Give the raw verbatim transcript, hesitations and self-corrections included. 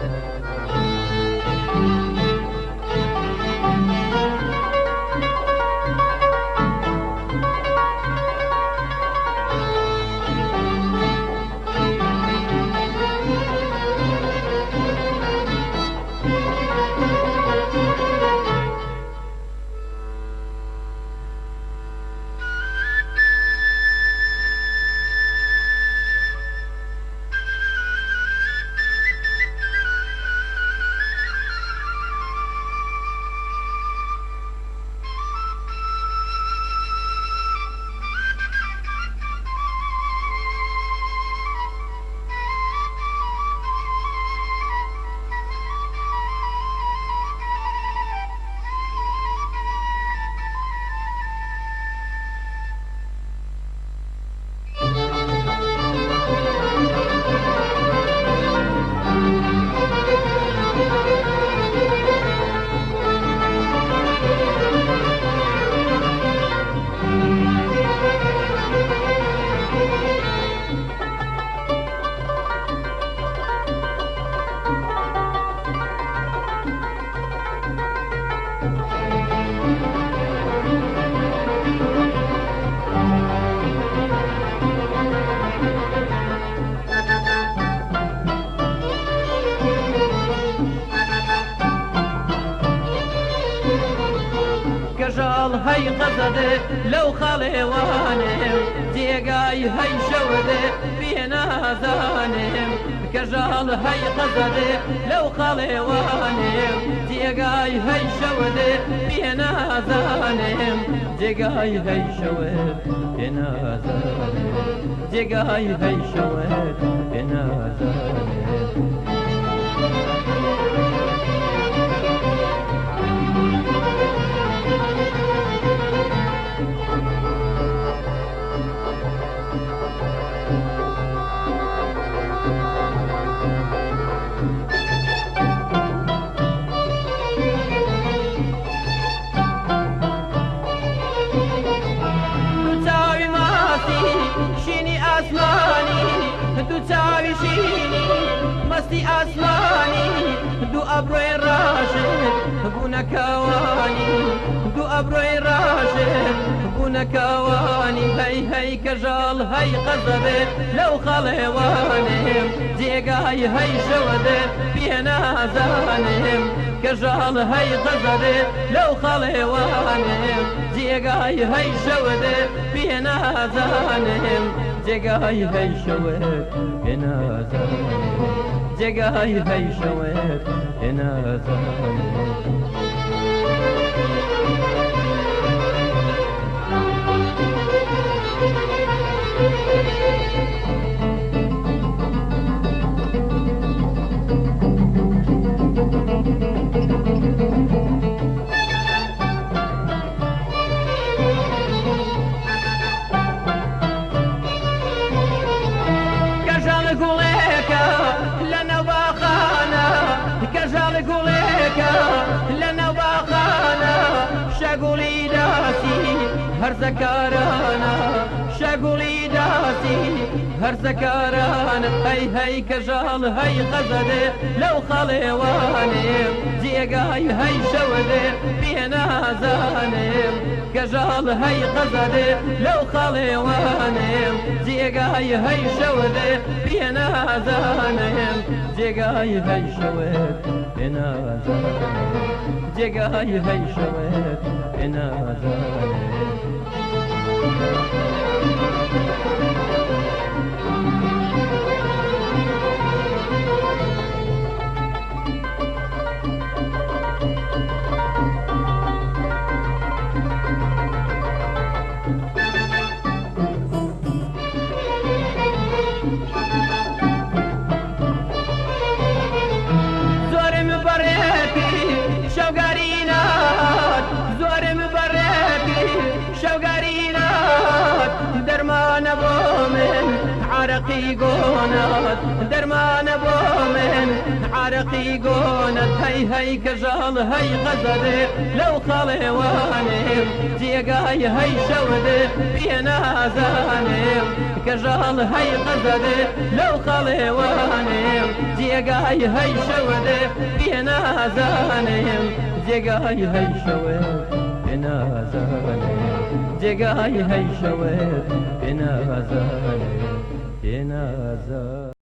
كجال هاي غزده لو خليوانم جيقاي هاي شوده بينا زانم كجال هاي غزده لو خليوانم جيقاي هاي شوده بينا زانم جيقاي هاي شوده بينا زانم جيقاي هاي شوده بينا زانم دو تاوی شینی مستی آسمانی دو ابروی راشد بونا کوانی دو ابروی راشد بونا کوانی هی هی کجال هی قصده لو خلوانم جیگای هی شوده بینا زانم کجال هی قصده لو خلوانم جیگای هی شوده بینا زانم جگای هی شوید بنازانم جگای هی شوید بنازانم شغولي داسي هر زكارانا شغولي داسي هر زكارانا هي هي كجال هي غزده لو خلوانم جيقاي هي شوده بينا زانم كجال هي غزده لو خلوانم جيقاي هي شوده بينا زانم جيقاي هي شوده بينا زانم جگای هی شوید بنازانم درمان بومن عرقي قونات درمان بومن عرقي قونات هي هي كجال هي غزده لو خلوانم جيقاي هي شوده بينا زانم كجال هي غزده لو خلوانم جێگای هەی شەوەدێ پێنازانم جێگای هەی شەوێت پێنازانم جێگای هەی شەوێت پێنازانم پێنازانم